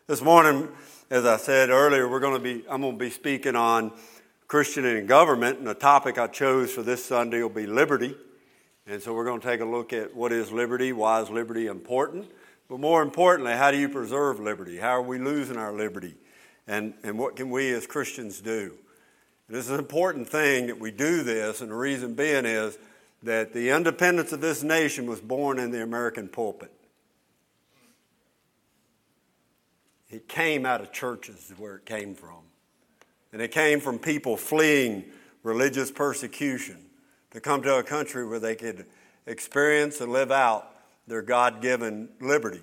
This morning, as I said earlier, I'm going to be speaking on Christianity and government, and the topic I chose for this Sunday will be liberty. And so we're going to take a look at what is liberty, why is liberty important, but more importantly, how do you preserve liberty? How are we losing our liberty? And what can we as Christians do? And this is an important thing that we do this, and the reason being is that the independence of this nation was born in the American pulpit. It came out of churches where it came from. And it came from people fleeing religious persecution to come to a country where they could experience and live out their God-given liberty.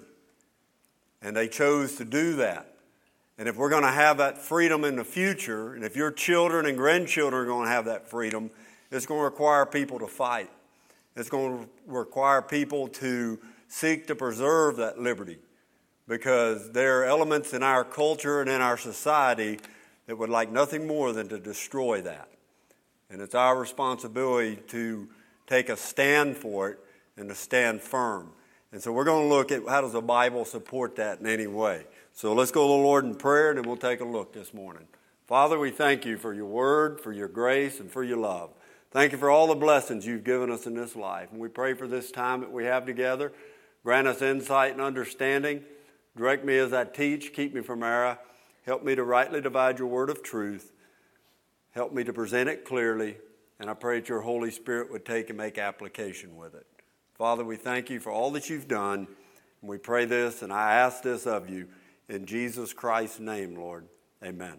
And they chose to do that. And if we're going to have that freedom in the future, and if your children and grandchildren are going to have that freedom, it's going to require people to fight. It's going to require people to seek to preserve that liberty, because there are elements in our culture and in our society that would like nothing more than to destroy that. And it's our responsibility to take a stand for it and to stand firm. And so we're going to look at how does the Bible support that in any way. So let's go to the Lord in prayer, and then we'll take a look this morning. Father, we thank you for your word, for your grace, and for your love. Thank you for all the blessings you've given us in this life. And we pray for this time that we have together. Grant us insight and understanding. Direct me as I teach. Keep me from error. Help me to rightly divide your word of truth. Help me to present it clearly. And I pray that your Holy Spirit would take and make application with it. Father, we thank you for all that you've done. And we pray this, and I ask this of you in Jesus Christ's name, Lord. Amen.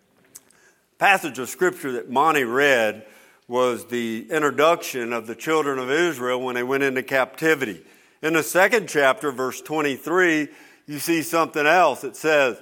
Passage of Scripture that Monty read was the introduction of the children of Israel when they went into captivity. In the second chapter, verse 23, you see something else. It says,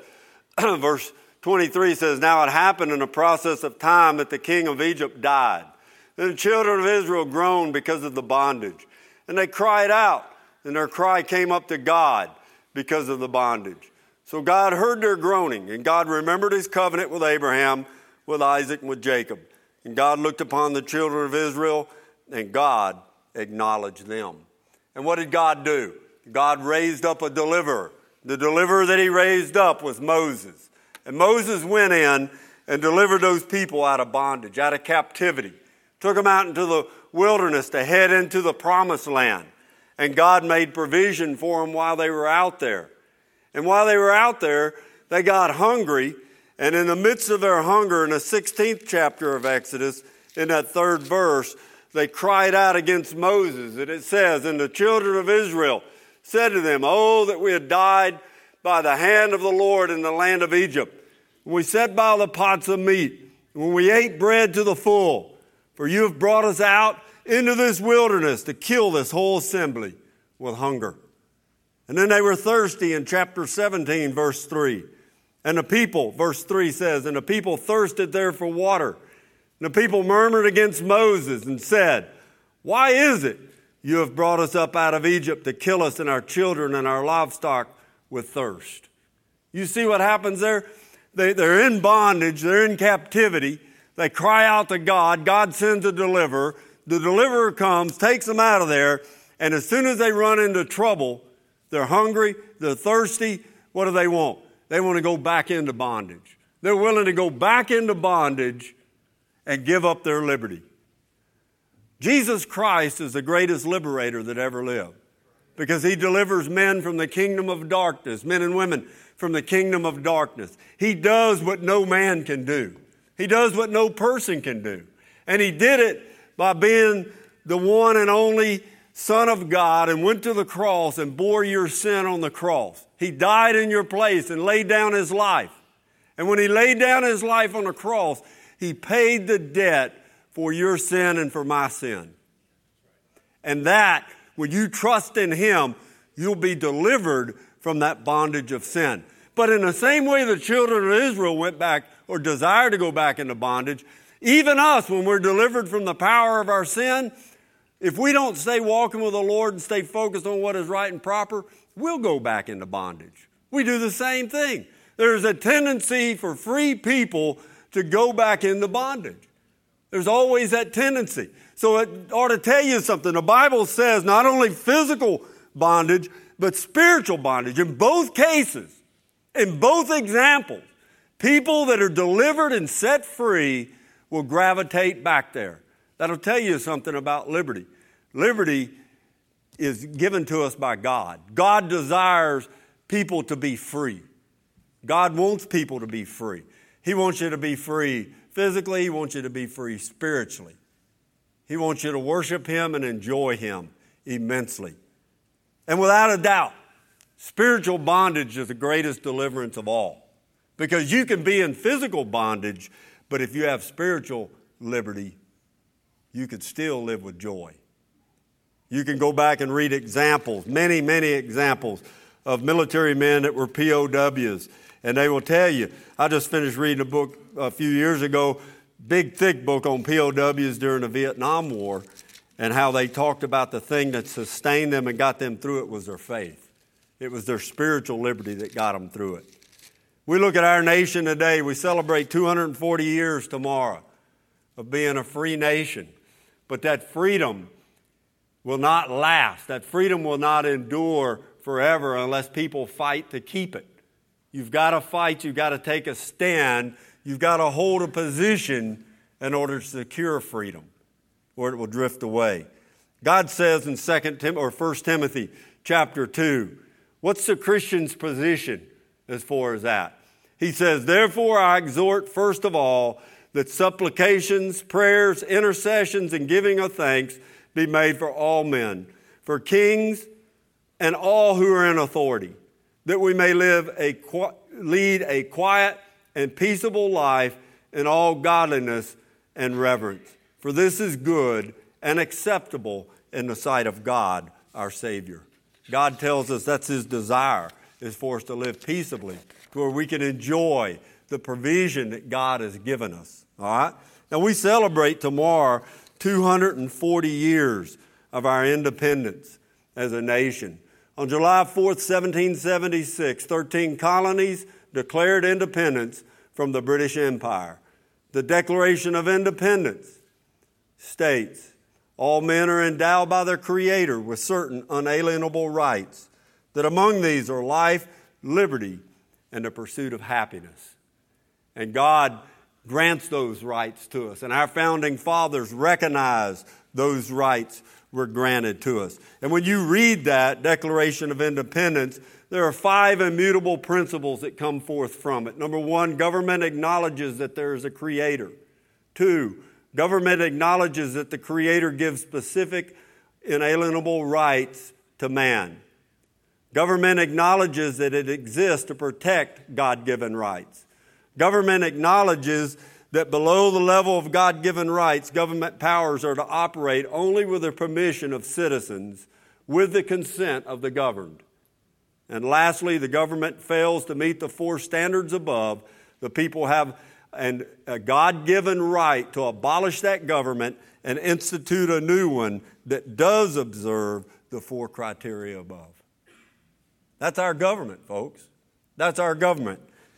verse 23 says, "Now it happened in the process of time that the king of Egypt died. Then the children of Israel groaned because of the bondage. And they cried out, and their cry came up to God because of the bondage. So God heard their groaning, and God remembered his covenant with Abraham, with Isaac, and with Jacob. And God looked upon the children of Israel, and God acknowledged them." And what did God do? God raised up a deliverer. The deliverer that he raised up was Moses. And Moses went in and delivered those people out of bondage, out of captivity. Took them out into the wilderness to head into the promised land. And God made provision for them while they were out there. And while they were out there, they got hungry. And in the midst of their hunger, in the 16th chapter of Exodus, in that third verse, they cried out against Moses. And it says, "And the children of Israel said to them, Oh, that we had died by the hand of the Lord in the land of Egypt. When we sat by the pots of meat, when we ate bread to the full. For you have brought us out into this wilderness to kill this whole assembly with hunger." And then they were thirsty in chapter 17, verse 3. And the people, verse 3 says, "And the people thirsted there for water. And the people murmured against Moses and said, Why is it you have brought us up out of Egypt to kill us and our children and our livestock with thirst?" You see what happens there? They're in bondage. They're in captivity. They cry out to God. God sends a deliverer. The deliverer comes, takes them out of there. And as soon as they run into trouble, they're hungry, they're thirsty. What do they want? They want to go back into bondage. They're willing to go back into bondage and give up their liberty. Jesus Christ is the greatest liberator that ever lived, because he delivers men from the kingdom of darkness, men and women from the kingdom of darkness. He does what no man can do. He does what no person can do. And he did it by being the one and only Son of God, and went to the cross and bore your sin on the cross. He died in your place and laid down his life. And when he laid down his life on the cross, he paid the debt for your sin and for my sin. And that, when you trust in him, you'll be delivered from that bondage of sin. But in the same way the children of Israel went back or desired to go back into bondage, even us, when we're delivered from the power of our sin, if we don't stay walking with the Lord and stay focused on what is right and proper, we'll go back into bondage. We do the same thing. There's a tendency for free people to go back into bondage. There's always that tendency. So it ought to tell you something. The Bible says not only physical bondage, but spiritual bondage. In both cases, In both examples, people that are delivered and set free will gravitate back there. That'll tell you something about liberty. Liberty is given to us by God. God desires people to be free. God wants people to be free. He wants you to be free physically. He wants you to be free spiritually. He wants you to worship Him and enjoy Him immensely. And without a doubt, spiritual bondage is the greatest deliverance of all. Because you can be in physical bondage, but if you have spiritual liberty, you can still live with joy. You can go back and read examples, many, many examples of military men that were POWs. And they will tell you, I just finished reading a book a few years ago, big, thick book on POWs during the Vietnam War, and how they talked about the thing that sustained them and got them through it was their faith. It was their spiritual liberty that got them through it. We look at our nation today, we celebrate 240 years tomorrow of being a free nation. But that freedom will not last. That freedom will not endure forever unless people fight to keep it. You've got to fight. You've got to take a stand. You've got to hold a position in order to secure freedom, or it will drift away. God says in 1 Timothy chapter 2, what's the Christian's position as far as that? He says, therefore I exhort first of all that supplications, prayers, intercessions, and giving of thanks be made for all men, for kings and all who are in authority, that we may lead a quiet and peaceable life in all godliness and reverence. For this is good and acceptable in the sight of God, our Savior. God tells us that's His desire, is for us to live peaceably, to where we can enjoy the provision that God has given us. All right? Now, we celebrate tomorrow 240 years of our independence as a nation. On July 4th, 1776, 13 colonies declared independence from the British Empire. The Declaration of Independence states, all men are endowed by their Creator with certain unalienable rights, that among these are life, liberty, and the pursuit of happiness. And God grants those rights to us. And our founding fathers recognized those rights were granted to us. And when you read that Declaration of Independence, there are 5 immutable principles that come forth from it. Number 1, government acknowledges that there is a Creator. 2, government acknowledges that the Creator gives specific inalienable rights to man. Government acknowledges that it exists to protect God-given rights. Government acknowledges that below the level of God-given rights, government powers are to operate only with the permission of citizens, with the consent of the governed. And lastly, the government fails to meet the 4 standards above. The people have a God-given right to abolish that government and institute a new one that does observe the 4 criteria above. That's our government, folks. That's our government.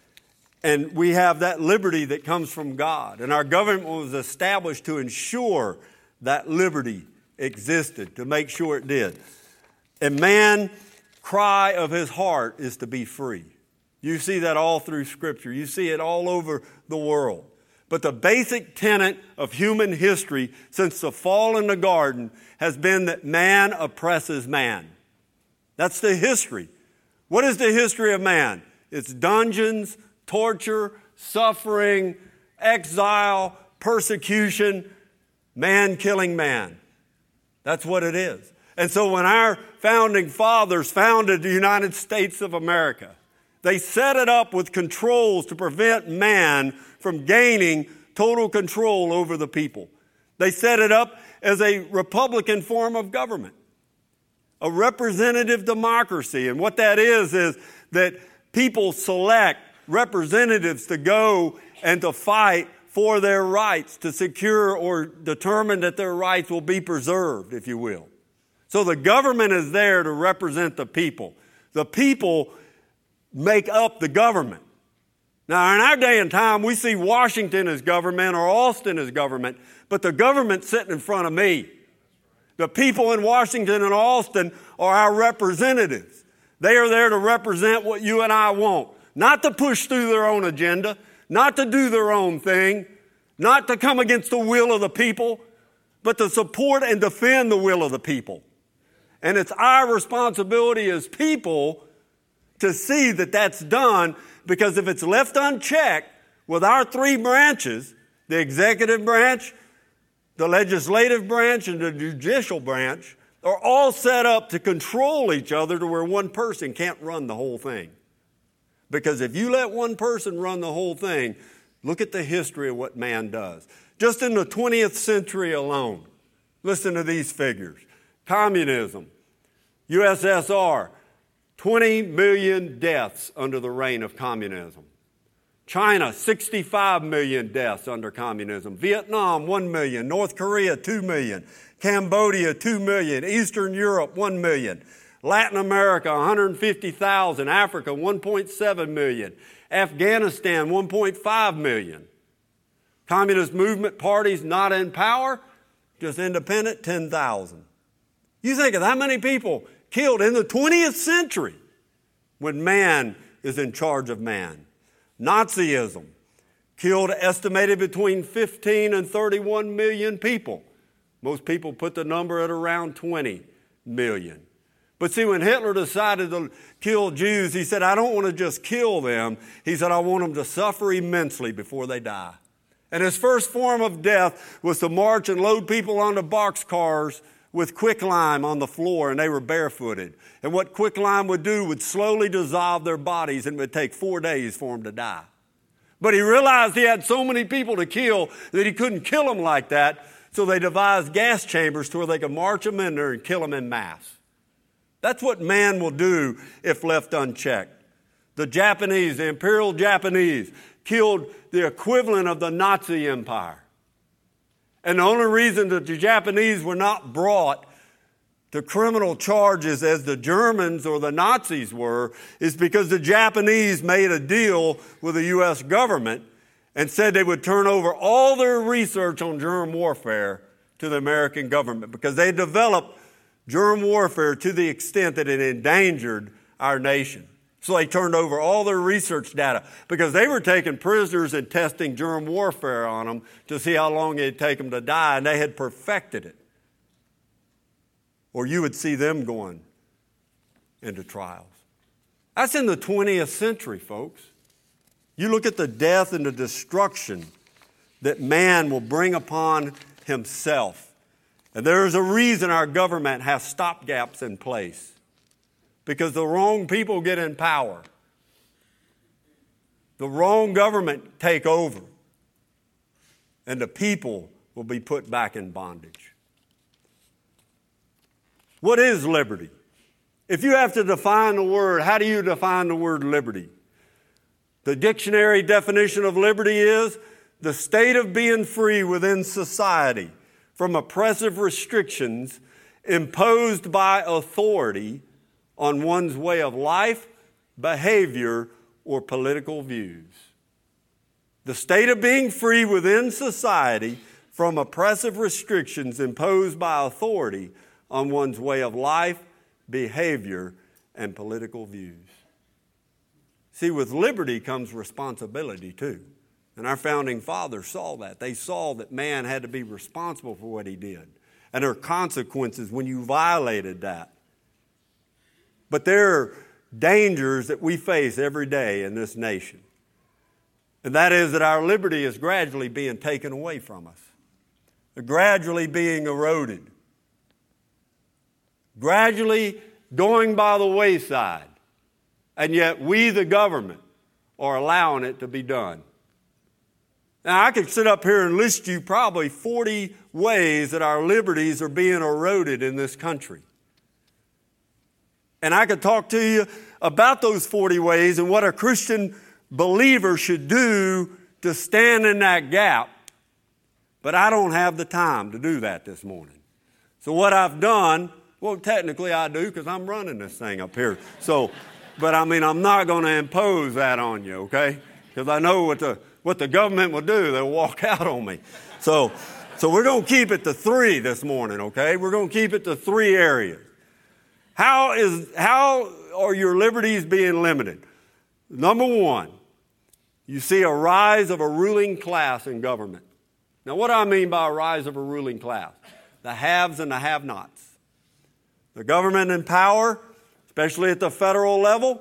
And we have that liberty that comes from God. And our government was established to ensure that liberty existed, to make sure it did. And man's cry of his heart is to be free. You see that all through Scripture. You see it all over the world. But the basic tenet of human history since the fall in the garden has been that man oppresses man. That's the history. What is the history of man? It's dungeons, torture, suffering, exile, persecution, man killing man. That's what it is. And so when our founding fathers founded the United States of America, they set it up with controls to prevent man from gaining total control over the people. They set it up as a republican form of government, a representative democracy. And what that is that people select representatives to go and to fight for their rights, to secure or determine that their rights will be preserved, if you will. So the government is there to represent the people. The people make up the government. Now, in our day and time, we see Washington as government or Austin as government, but the government's sitting in front of me. The people in Washington and Austin are our representatives. They are there to represent what you and I want. not to push through their own agenda, not to do their own thing, not to come against the will of the people, but to support and defend the will of the people. And it's our responsibility as people to see that that's done, because if it's left unchecked with our three branches, the executive branch, the legislative branch, and the judicial branch, are all set up to control each other to where one person can't run the whole thing. Because if you let one person run the whole thing, look at the history of what man does. Just in the 20th century alone, listen to these figures. Communism, USSR, 20 million deaths under the reign of communism. China, 65 million deaths under communism. Vietnam, 1 million. North Korea, 2 million. Cambodia, 2 million. Eastern Europe, 1 million. Latin America, 150,000. Africa, 1.7 million. Afghanistan, 1.5 million. Communist movement parties not in power, just independent, 10,000. You think of that many people killed in the 20th century when man is in charge of man. Nazism killed estimated between 15 and 31 million people. Most people put the number at around 20 million. But see, when Hitler decided to kill Jews, he said, I don't want to just kill them. He said, I want them to suffer immensely before they die. And his first form of death was to march and load people onto boxcars with quicklime on the floor, and they were barefooted. And what quicklime would do would slowly dissolve their bodies, and it would take 4 days for them to die. But he realized he had so many people to kill that he couldn't kill them like that, so they devised gas chambers to where they could march them in there and kill them in mass. That's what man will do if left unchecked. The Japanese, the Imperial Japanese, killed the equivalent of the Nazi Empire. And the only reason that the Japanese were not brought to criminal charges as the Germans or the Nazis were is because the Japanese made a deal with the U.S. government and said they would turn over all their research on germ warfare to the American government, because they developed germ warfare to the extent that it endangered our nation. So they turned over all their research data because they were taking prisoners and testing germ warfare on them to see how long it'd take them to die, and they had perfected it. Or you would see them going into trials. That's in the 20th century, folks. You look at the death and the destruction that man will bring upon himself. And there's a reason our government has stopgaps in place. Because the wrong people get in power. The wrong government take over. And the people will be put back in bondage. What is liberty? If you have to define the word, how do you define the word liberty? The dictionary definition of liberty is the state of being free within society from oppressive restrictions imposed by authority on one's way of life, behavior, or political views. The state of being free within society from oppressive restrictions imposed by authority on one's way of life, behavior, and political views. See, with liberty comes responsibility too. And our founding fathers saw that. They saw that man had to be responsible for what he did. And there are consequences when you violated that. But there are dangers that we face every day in this nation. And that is that our liberty is gradually being taken away from us. They're gradually being eroded. Gradually going by the wayside. And yet we, the government, are allowing it to be done. Now, I could sit up here and list you probably 40 ways that our liberties are being eroded in this country. And I could talk to you about those 40 ways and what a Christian believer should do to stand in that gap. But I don't have the time to do that this morning. So what I've done, well, technically I do because I'm running this thing up here. But I'm not going to impose that on you, okay? Because I know what the government will do. They'll walk out on me. So we're going to keep it to 3 this morning, okay? We're going to keep it to 3 areas. How are your liberties being limited? Number one, you see a rise of a ruling class in government. Now, what do I mean by a rise of a ruling class? The haves and the have-nots. The government in power, especially at the federal level,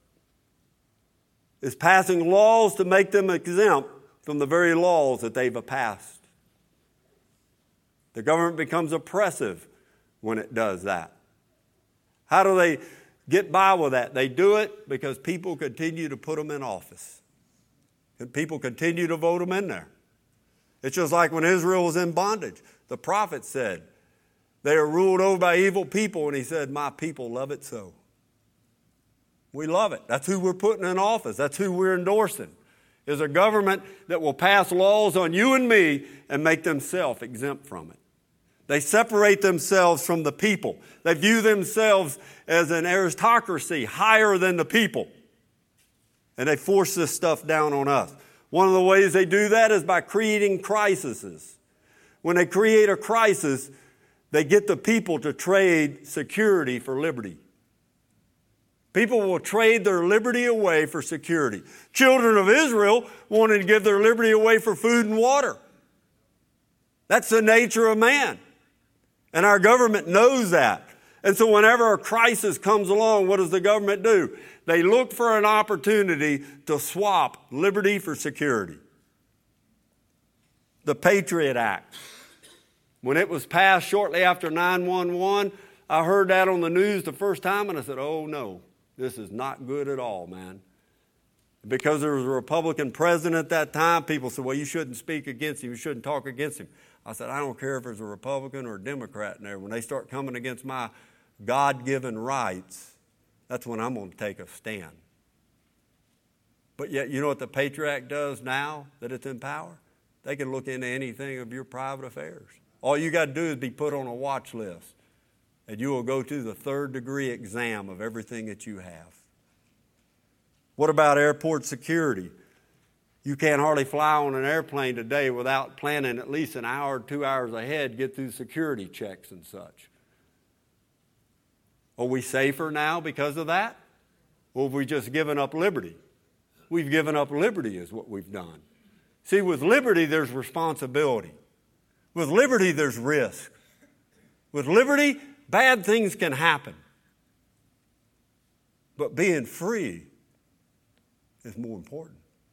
is passing laws to make them exempt from the very laws that they've passed. The government becomes oppressive when it does that. How do they get by with that? They do it because people continue to put them in office. And people continue to vote them in there. It's just like when Israel was in bondage. The prophet said, they are ruled over by evil people. And he said, my people love it so. We love it. That's who we're putting in office. That's who we're endorsing. Is a government that will pass laws on you and me and make themselves exempt from it. They separate themselves from the people. They view themselves as an aristocracy higher than the people. And they force this stuff down on us. One of the ways they do that is by creating crises. When they create a crisis, they get the people to trade security for liberty. People will trade their liberty away for security. Children of Israel wanted to give their liberty away for food and water. That's the nature of man. And our government knows that. And so whenever a crisis comes along, what does the government do? They look for an opportunity to swap liberty for security. The Patriot Act. When it was passed shortly after 9/11, I heard that on the news the first time and I said, oh no, this is not good at all, man. Because there was a Republican president at that time, people said, well, you shouldn't speak against him. You shouldn't talk against him. I said, I don't care if there's a Republican or a Democrat in there. When they start coming against my God-given rights, that's when I'm going to take a stand. But yet, you know what the Patriot Act does now that it's in power? They can look into anything of your private affairs. All you got to do is be put on a watch list, and you will go through the third-degree exam of everything that you have. What about airport security? You can't hardly fly on an airplane today without planning at least an hour or 2 hours ahead, get through security checks and such. Are we safer now because of that? Or have we just given up liberty? We've given up liberty is what we've done. See, with liberty, there's responsibility. With liberty, there's risk. With liberty, bad things can happen. But being free is more important.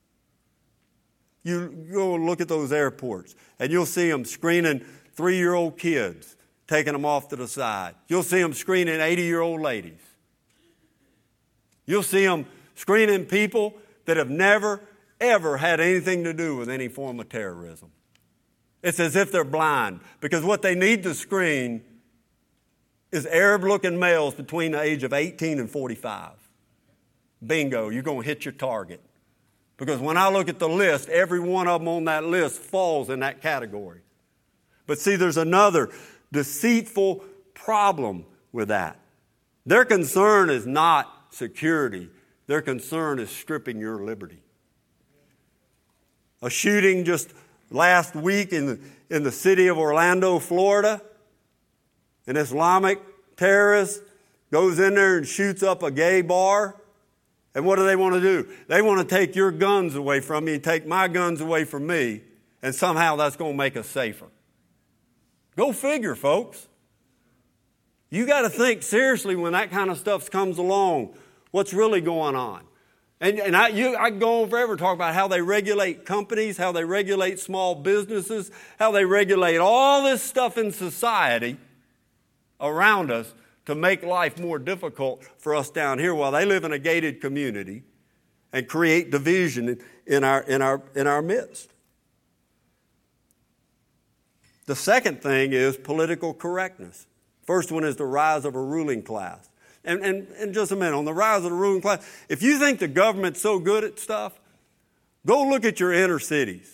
You go look at those airports, and you'll see them screening 3-year-old kids, taking them off to the side. You'll see them screening 80-year-old ladies. You'll see them screening people that have never, ever had anything to do with any form of terrorism. It's as if they're blind, because what they need to screen is Arab-looking males between the age of 18 and 45. Bingo, you're going to hit your target. Because when I look at the list, every one of them on that list falls in that category. But see, there's another deceitful problem with that. Their concern is not security. Their concern is stripping your liberty. A shooting just last week in the city of Orlando, Florida. An Islamic terrorist goes in there and shoots up a gay bar. And what do they want to do? They want to take your guns away from you, take my guns away from me, and somehow that's going to make us safer. Go figure, folks. You got to think seriously when that kind of stuff comes along, what's really going on. And I can go on forever talk about how they regulate companies, how they regulate small businesses, how they regulate all this stuff in society around us to make life more difficult for us down here while they live in a gated community and create division in our midst. The second thing is political correctness. First one is the rise of a ruling class. And in just a minute, on the rise of the ruling class, if you think the government's so good at stuff, go look at your inner cities.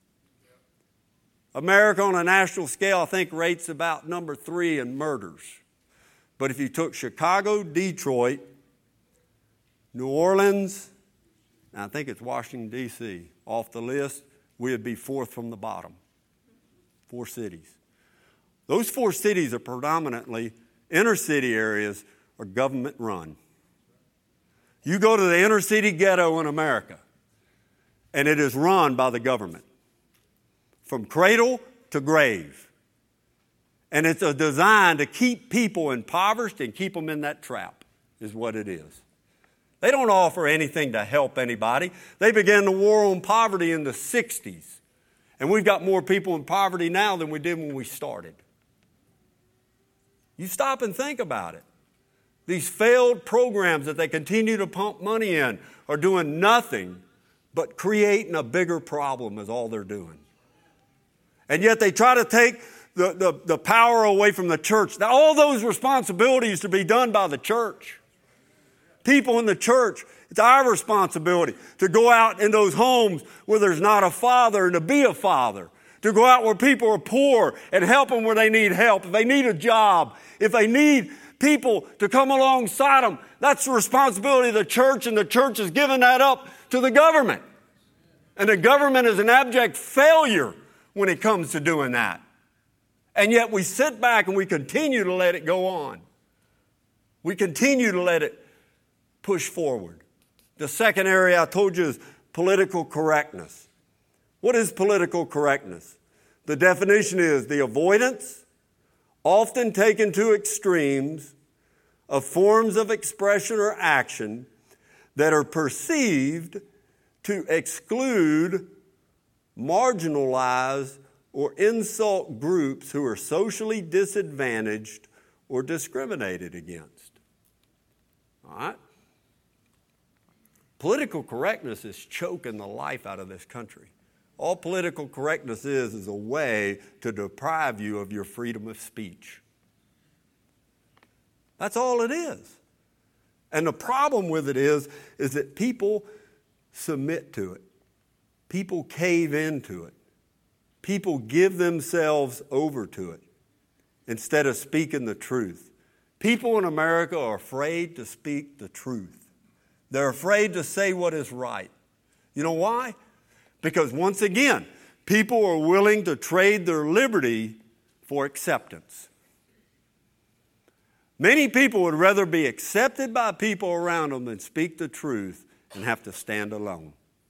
America on a national scale, I think, rates about number 3 in murders. But if you took Chicago, Detroit, New Orleans, and I think it's Washington, D.C., off the list, we would be 4th from the bottom. 4 cities. Those 4 cities are predominantly inner city areas are government run. You go to the inner city ghetto in America, and it is run by the government, from cradle to grave. And it's designed to keep people impoverished and keep them in that trap, is what it is. They don't offer anything to help anybody. They began the war on poverty in the 60s. And we've got more people in poverty now than we did when we started. You stop and think about it. These failed programs that they continue to pump money in are doing nothing but creating a bigger problem is all they're doing. And yet they try to take the power away from the church. Now, all those responsibilities to be done by the church. People in the church, it's our responsibility to go out in those homes where there's not a father and to be a father. To go out where people are poor and help them where they need help. If they need a job, if they need people to come alongside them, that's the responsibility of the church, and the church has given that up to the government. And the government is an abject failure when it comes to doing that. And yet we sit back and we continue to let it go on. We continue to let it push forward. The second area I told you is political correctness. What is political correctness? The definition is the avoidance, often taken to extremes, of forms of expression or action that are perceived to exclude, marginalize, or insult groups who are socially disadvantaged or discriminated against. All right? Political correctness is choking the life out of this country. All political correctness is a way to deprive you of your freedom of speech. That's all it is. And the problem with it is that people submit to it. People cave into it. People give themselves over to it instead of speaking the truth. People in America are afraid to speak the truth. They're afraid to say what is right. You know why? Because once again, people are willing to trade their liberty for acceptance. Many people would rather be accepted by people around them than speak the truth and have to stand alone.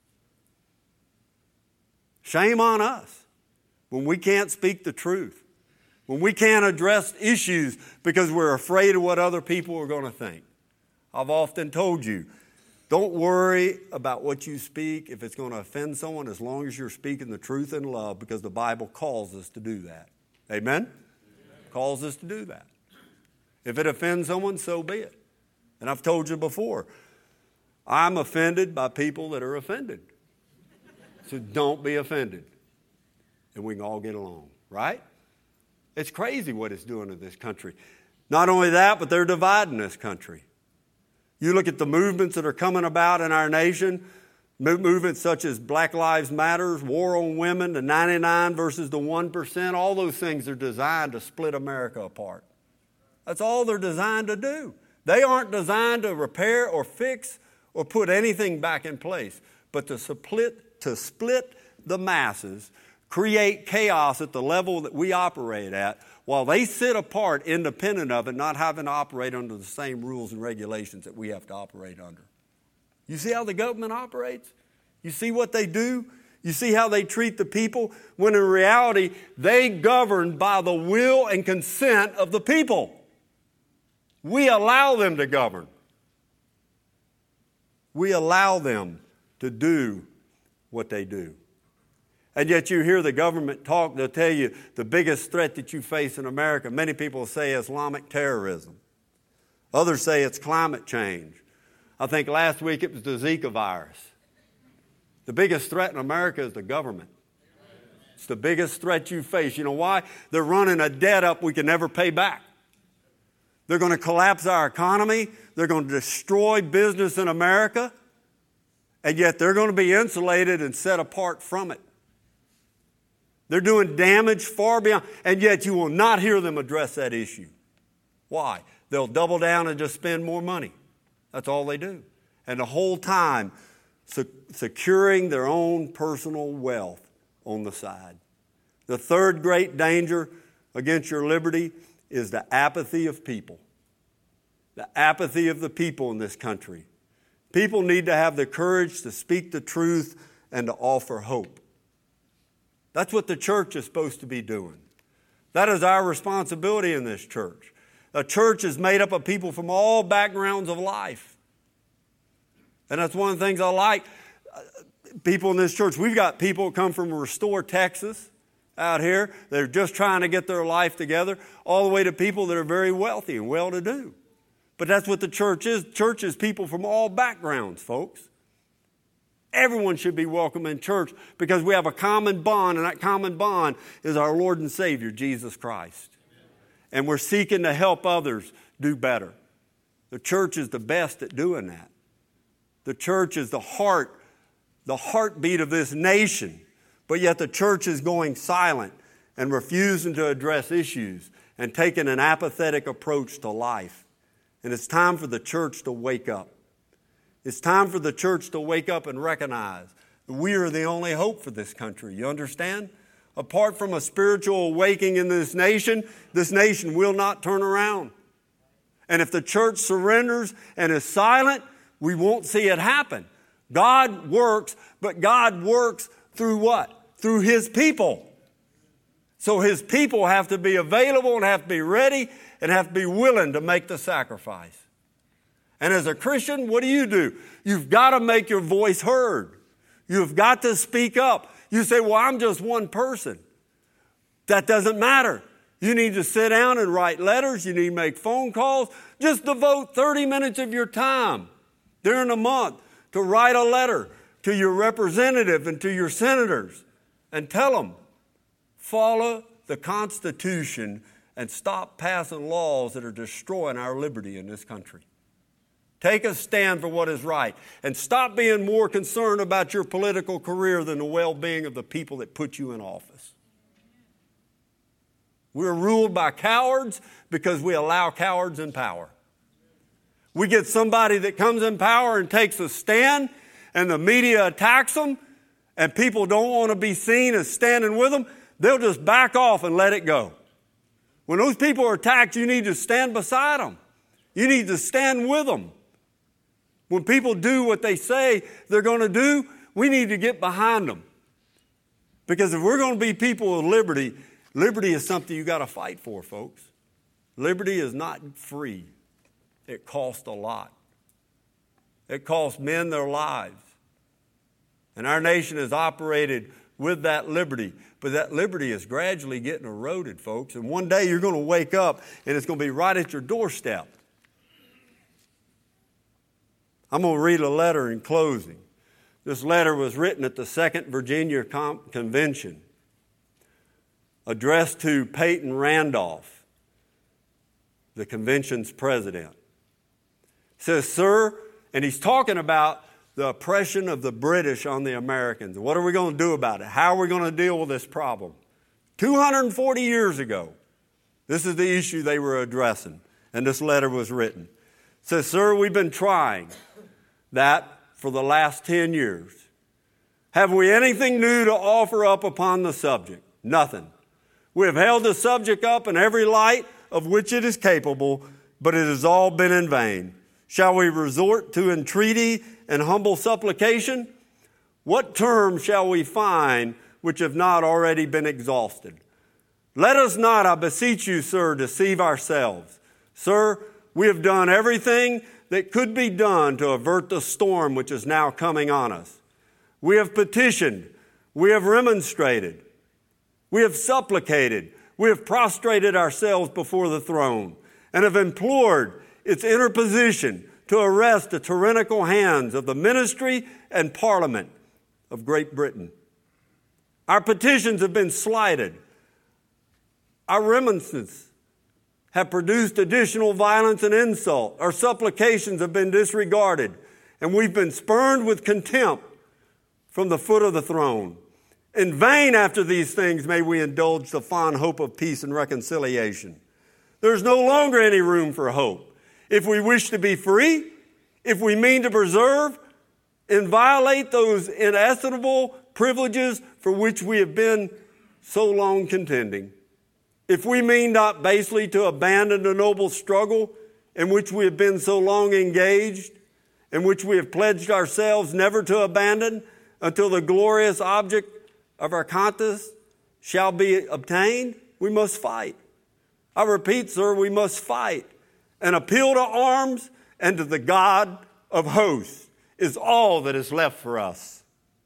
Shame on us when we can't speak the truth, when we can't address issues because we're afraid of what other people are going to think. I've often told you, don't worry about what you speak if it's going to offend someone as long as you're speaking the truth in love, because the Bible calls us to do that. Amen? Calls us to do that. If it offends someone, so be it. And I've told you before, I'm offended by people that are offended. So don't be offended. And we can all get along, right? It's crazy what it's doing to this country. Not only that, but they're dividing this country. You look at the movements that are coming about in our nation, movements such as Black Lives Matter, War on Women, the 99 versus the 1%, all those things are designed to split America apart. That's all they're designed to do. They aren't designed to repair or fix or put anything back in place, but to split the masses, create chaos at the level that we operate at, while they sit apart independent of it, not having to operate under the same rules and regulations that we have to operate under. You see how the government operates? You see what they do? You see how they treat the people? When in reality, they govern by the will and consent of the people. We allow them to govern. We allow them to do what they do. And yet you hear the government talk, they'll tell you the biggest threat that you face in America. Many people say Islamic terrorism. Others say it's climate change. I think last week it was the Zika virus. The biggest threat in America is the government. It's the biggest threat you face. You know why? They're running a debt up we can never pay back. They're going to collapse our economy. They're going to destroy business in America. And yet they're going to be insulated and set apart from it. They're doing damage far beyond, and yet you will not hear them address that issue. Why? They'll double down and just spend more money. That's all they do. And the whole time, securing their own personal wealth on the side. The third great danger against your liberty is the apathy of people. The apathy of the people in this country. People need to have the courage to speak the truth and to offer hope. That's what the church is supposed to be doing. That is our responsibility in this church. A church is made up of people from all backgrounds of life. And that's one of the things I like. People in this church, we've got people that come from Restore, Texas, out here. They're just trying to get their life together, all the way to people that are very wealthy and well-to-do. But that's what the church is. Church is people from all backgrounds, folks. Everyone should be welcome in church because we have a common bond, and that common bond is our Lord and Savior, Jesus Christ. And we're seeking to help others do better. The church is the best at doing that. The church is the heartbeat of this nation. But yet the church is going silent and refusing to address issues and taking an apathetic approach to life. And it's time for the church to wake up. It's time for the church to wake up and recognize that we are the only hope for this country. You understand? Apart from a spiritual awakening in this nation will not turn around. And if the church surrenders and is silent, we won't see it happen. God works, but God works through what? Through His people. So His people have to be available and have to be ready and have to be willing to make the sacrifice. And as a Christian, what do? You've got to make your voice heard. You've got to speak up. You say, well, I'm just one person. That doesn't matter. You need to sit down and write letters. You need to make phone calls. Just devote 30 minutes of your time during a month to write a letter to your representative and to your senators and tell them, follow the Constitution and stop passing laws that are destroying our liberty in this country. Take a stand for what is right and stop being more concerned about your political career than the well-being of the people that put you in office. We're ruled by cowards because we allow cowards in power. We get somebody that comes in power and takes a stand, and the media attacks them, and people don't want to be seen as standing with them. They'll just back off and let it go. When those people are attacked, you need to stand beside them. You need to stand with them. When people do what they say they're going to do, we need to get behind them. Because if we're going to be people of liberty, liberty is something you got to fight for, folks. Liberty is not free. It costs a lot. It costs men their lives. And our nation has operated with that liberty. But that liberty is gradually getting eroded, folks. And one day you're going to wake up and it's going to be right at your doorstep. I'm going to read a letter in closing. This letter was written at the Second Virginia Convention, addressed to Peyton Randolph, the convention's president. It says, sir, and he's talking about the oppression of the British on the Americans. What are we going to do about it? How are we going to deal with this problem? 240 years ago, this is the issue they were addressing, and this letter was written. It says, sir, we've been trying that for the last 10 years. Have we anything new to offer up upon the subject? Nothing. We have held the subject up in every light of which it is capable, but it has all been in vain. Shall we resort to entreaty and humble supplication? What terms shall we find which have not already been exhausted? Let us not, I beseech you, sir, deceive ourselves. Sir, we have done everything that could be done to avert the storm which is now coming on us. We have petitioned, we have remonstrated, we have supplicated, we have prostrated ourselves before the throne, and have implored its interposition to arrest the tyrannical hands of the ministry and parliament of Great Britain. Our petitions have been slighted. Our remonstrances have produced additional violence and insult. Our supplications have been disregarded, and we've been spurned with contempt from the foot of the throne. In vain after these things may we indulge the fond hope of peace and reconciliation. There's no longer any room for hope. If we wish to be free, if we mean to preserve and violate those inestimable privileges for which we have been so long contending, if we mean not basely to abandon the noble struggle in which we have been so long engaged, in which we have pledged ourselves never to abandon until the glorious object of our contest shall be obtained, we must fight. I repeat, sir, we must fight. An appeal to arms and to the God of hosts is all that is left for us.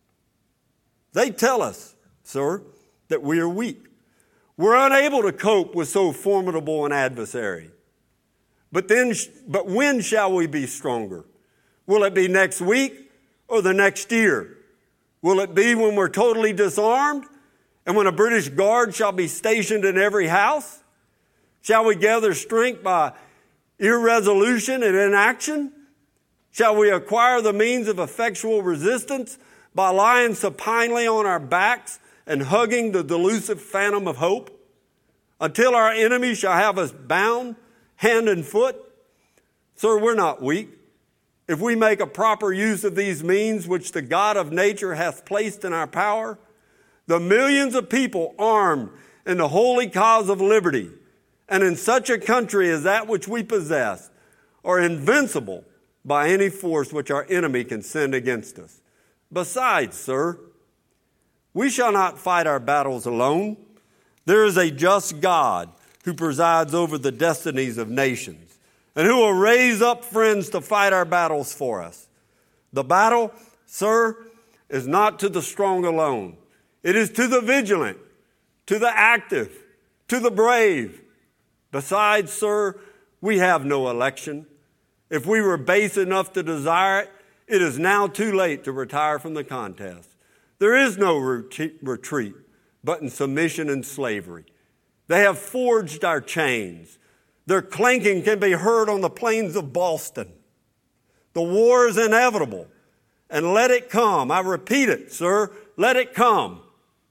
They tell us, sir, that we are weak. We're unable to cope with so formidable an adversary. But when shall we be stronger? Will it be next week or the next year? Will it be when we're totally disarmed and when a British guard shall be stationed in every house? Shall we gather strength by irresolution and inaction? Shall we acquire the means of effectual resistance by lying supinely on our backs and hugging the delusive phantom of hope until our enemy shall have us bound hand and foot? Sir, we're not weak. If we make a proper use of these means which the God of nature hath placed in our power, the millions of people armed in the holy cause of liberty and in such a country as that which we possess are invincible by any force which our enemy can send against us. Besides, sir, we shall not fight our battles alone. There is a just God who presides over the destinies of nations and who will raise up friends to fight our battles for us. The battle, sir, is not to the strong alone. It is to the vigilant, to the active, to the brave. Besides, sir, we have no election. If we were base enough to desire it, it is now too late to retire from the contest. There is no retreat, but in submission and slavery. They have forged our chains. Their clanking can be heard on the plains of Boston. The war is inevitable, and let it come. I repeat it, sir, let it come.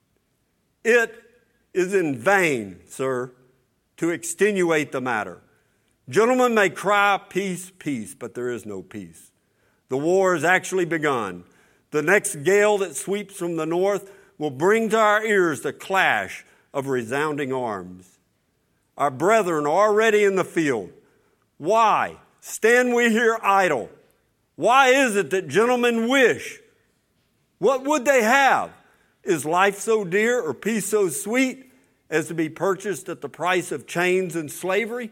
It is in vain, sir, to extenuate the matter. Gentlemen may cry, peace, peace, but there is no peace. The war has actually begun. The next gale that sweeps from the north will bring to our ears the clash of resounding arms. Our brethren are already in the field. Why stand we here idle? Why is it that gentlemen wish? What would they have? Is life so dear or peace so sweet as to be purchased at the price of chains and slavery?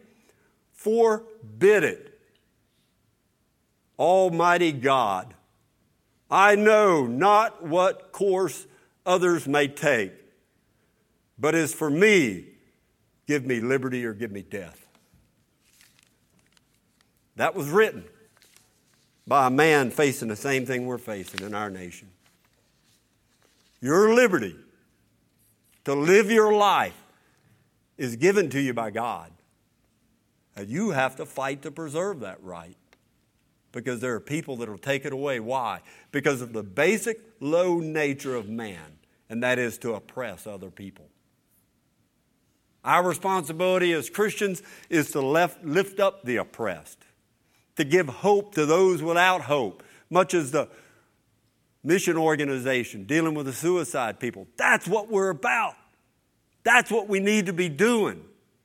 Forbid it. Almighty God, I know not what course others may take, but as for me, give me liberty or give me death. That was written by a man facing the same thing we're facing in our nation. Your liberty to live your life is given to you by God. And you have to fight to preserve that right. Because there are people that will take it away. Why? Because of the basic low nature of man, and that is to oppress other people. Our responsibility as Christians is to lift up the oppressed, to give hope to those without hope, much as the mission organization dealing with the suicide people. That's what we're about. That's what we need to be doing.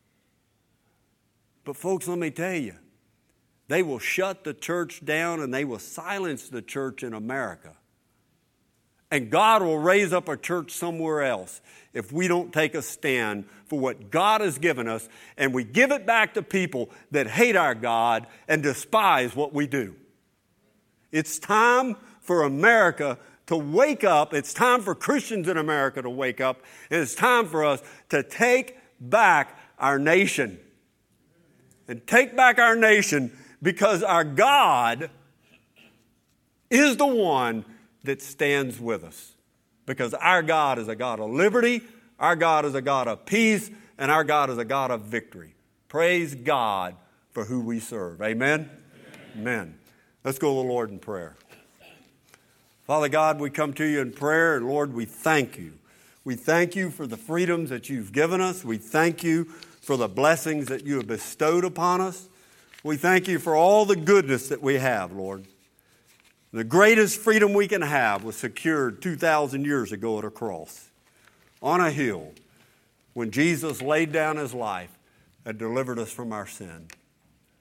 But folks, let me tell you, they will shut the church down and they will silence the church in America. And God will raise up a church somewhere else if we don't take a stand for what God has given us and we give it back to people that hate our God and despise what we do. It's time for America to wake up. It's time for Christians in America to wake up. And it's time for us to take back our nation. And take back our nation because our God is the one that stands with us. Because our God is a God of liberty, our God is a God of peace, and our God is a God of victory. Praise God for who we serve. Amen? Amen. Let's go to the Lord in prayer. Father God, we come to you in prayer, and Lord, we thank you. We thank you for the freedoms that you've given us. We thank you for the blessings that you have bestowed upon us. We thank you for all the goodness that we have, Lord. The greatest freedom we can have was secured 2,000 years ago at a cross, on a hill, when Jesus laid down his life and delivered us from our sin.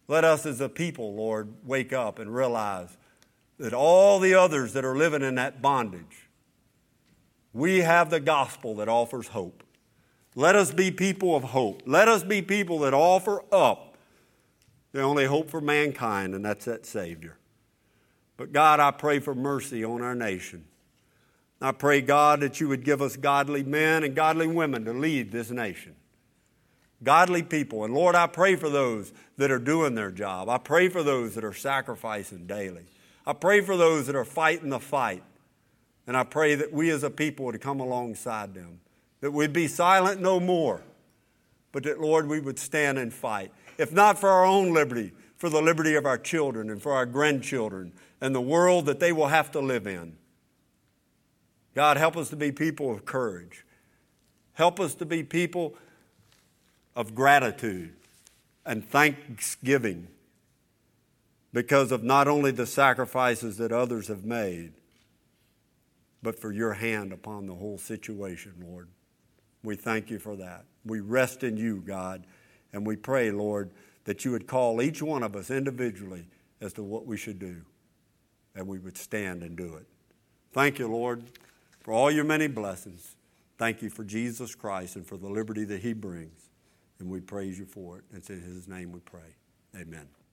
Let us as a people, Lord, wake up and realize that all the others that are living in that bondage, we have the gospel that offers hope. Let us be people of hope. Let us be people that offer up the only hope for mankind, and that's that Savior. But God, I pray for mercy on our nation. I pray, God, that you would give us godly men and godly women to lead this nation. Godly people. And Lord, I pray for those that are doing their job. I pray for those that are sacrificing daily. I pray for those that are fighting the fight. And I pray that we as a people would come alongside them. That we'd be silent no more. But that, Lord, we would stand and fight. If not for our own liberty, for the liberty of our children and for our grandchildren and the world that they will have to live in. God, help us to be people of courage. Help us to be people of gratitude and thanksgiving because of not only the sacrifices that others have made, but for your hand upon the whole situation, Lord. We thank you for that. We rest in you, God, and we pray, Lord, that you would call each one of us individually as to what we should do, and we would stand and do it. Thank you, Lord, for all your many blessings. Thank you for Jesus Christ and for the liberty that he brings. And we praise you for it. It's in his name we pray. Amen.